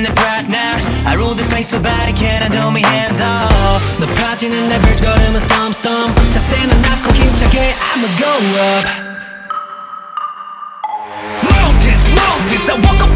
내 pride now. I rule this place so bad I can't handle me hands off. 높아지는 내 verge 걸음은 stomp stomp. 자세는 낮고 힘차게 I'ma go up. Mountains, mountains, I walk up